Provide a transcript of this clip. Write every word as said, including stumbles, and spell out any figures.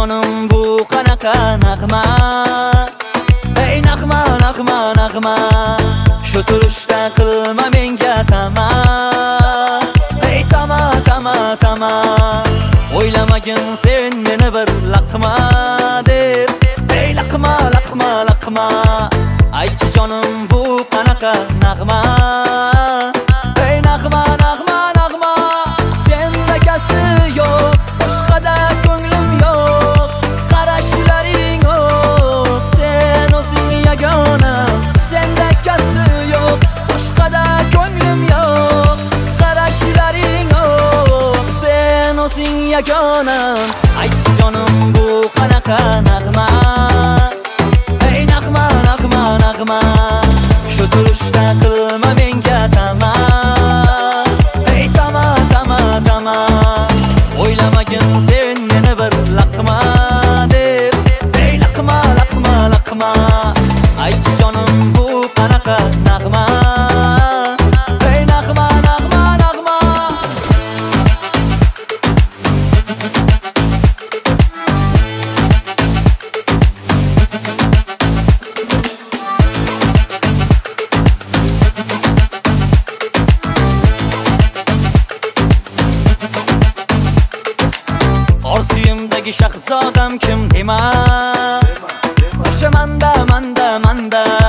jonim bu qanaqa nag'ma, ey nag'ma nag'ma nag'ma, shu turishda qilma menga tama, ey tama tama tama, o'ylamagin sen meni bir laqma deb, ey laqma laqma laqma, aytchi jonim bu qanaqa nag'ma, ey nag'ma nag'ma nag'ma, sendakasi yo'q, boshqada ko'nglim yo'q, qarashlaring yo'q, sen o'zing yagona, sendakasi yo'q, boshqada ko'nglim yo'q, qarashlaring yo'q, sen o'zing yagona, aytchi jonim bu qanaqa nag'ma, ey nag'ma nag'ma nag'ma, shu turishda qilma menga tama, ey tama tama tama, o'ylamagin sen meni bir laqma deb, ey laqma laqma laqma, aytchi jonim bu qanaqa nag'ma, ey nag'ma nag'ma nag'ma. Shahzodam kim dema, o'sha manda manda manda,